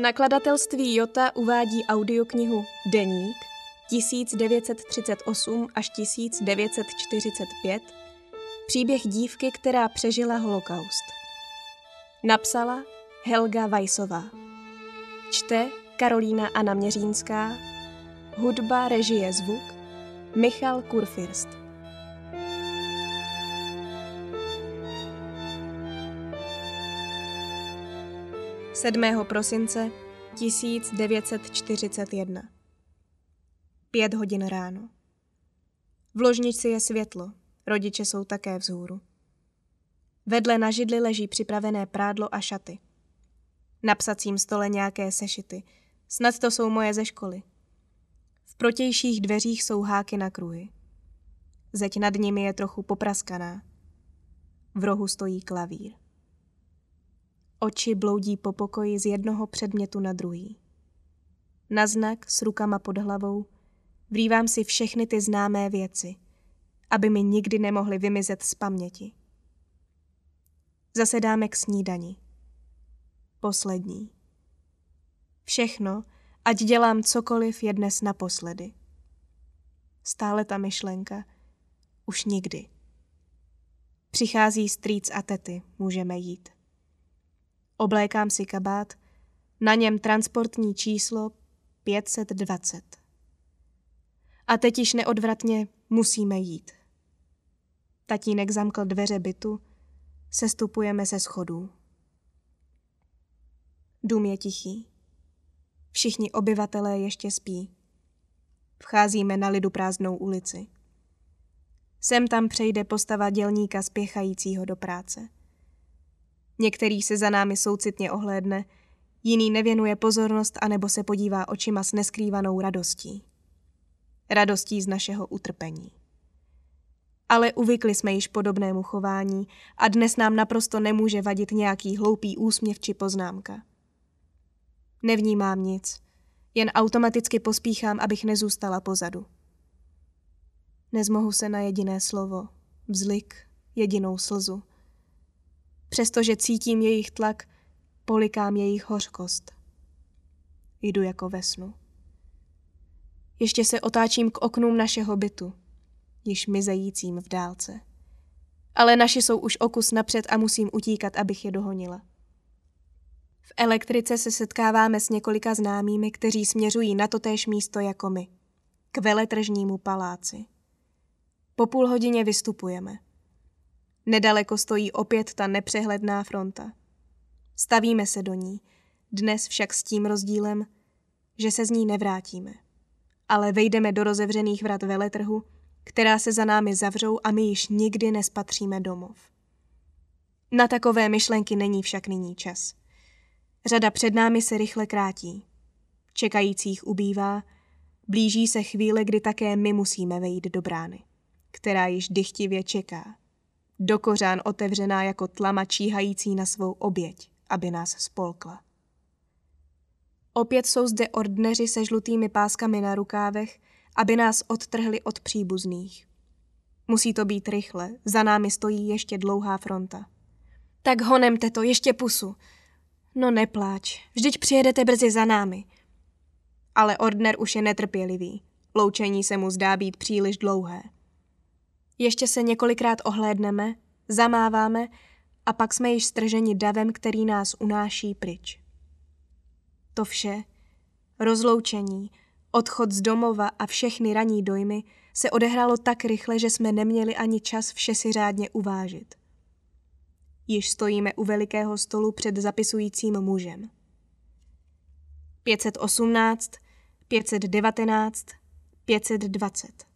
Nakladatelství Jota uvádí audioknihu Deník 1938 až 1945, příběh dívky, která přežila holokaust. Napsala Helga Weissová. Čte Karolína Anna Měřínská. Hudba, režie, zvuk Michal Kurfürst. Prosince 1941. 5 hodin ráno. V ložnici je světlo, rodiče jsou také vzhůru. Vedle na židli leží připravené prádlo a šaty. Na psacím stole nějaké sešity, snad to jsou moje ze školy. V protějších dveřích jsou háky na kruhy. Zeď nad nimi je trochu popraskaná. V rohu stojí klavír. Oči bloudí po pokoji z jednoho předmětu na druhý. Naznak s rukama pod hlavou vrývám si všechny ty známé věci, aby mi nikdy nemohly vymizet z paměti. Zasedáme k snídani. Poslední. Všechno, ať dělám cokoliv, je dnes naposledy. Stále ta myšlenka. Už nikdy. Přichází strýc a tety, můžeme jít. Oblékám si kabát, na něm transportní číslo 520. A teď již neodvratně musíme jít. Tatínek zamkl dveře bytu, sestupujeme se schodů. Dům je tichý. Všichni obyvatelé ještě spí. Vcházíme na liduprázdnou ulici. Sem tam přejde postava dělníka spěchajícího do práce. Některý se za námi soucitně ohlédne, jiný nevěnuje pozornost anebo se podívá očima s neskrývanou radostí. Radostí z našeho utrpení. Ale uvykli jsme již podobnému chování a dnes nám naprosto nemůže vadit nějaký hloupý úsměv či poznámka. Nevnímám nic, jen automaticky pospíchám, abych nezůstala pozadu. Nezmohu se na jediné slovo, vzlik, jedinou slzu. Přestože cítím jejich tlak, polikám jejich hořkost. Jdu jako ve snu. Ještě se otáčím k oknům našeho bytu, již mizejícím v dálce. Ale naši jsou už o kus napřed a musím utíkat, abych je dohonila. V elektrice se setkáváme s několika známými, kteří směřují na totéž místo jako my, k veletržnímu paláci. Po půl hodině vystupujeme. Nedaleko stojí opět ta nepřehledná fronta. Stavíme se do ní, dnes však s tím rozdílem, že se z ní nevrátíme. Ale vejdeme do rozevřených vrat veletrhu, která se za námi zavřou a my již nikdy nespatříme domov. Na takové myšlenky není však nyní čas. Řada před námi se rychle krátí. Čekajících ubývá, blíží se chvíle, kdy také my musíme vejít do brány, která již dychtivě čeká. Do kořán otevřená jako tlama číhající na svou oběť, aby nás spolkla. Opět jsou zde ordneři se žlutými páskami na rukávech, aby nás odtrhli od příbuzných. Musí to být rychle, za námi stojí ještě dlouhá fronta. Tak honemte to, ještě pusu. No nepláč, vždyť přijedete brzy za námi. Ale ordner už je netrpělivý, loučení se mu zdá být příliš dlouhé. Ještě se několikrát ohlédneme, zamáváme a pak jsme již strženi davem, který nás unáší pryč. To vše, rozloučení, odchod z domova a všechny ranní dojmy se odehrálo tak rychle, že jsme neměli ani čas vše si řádně uvážit. Již stojíme u velikého stolu před zapisujícím mužem. 518, 519, 520.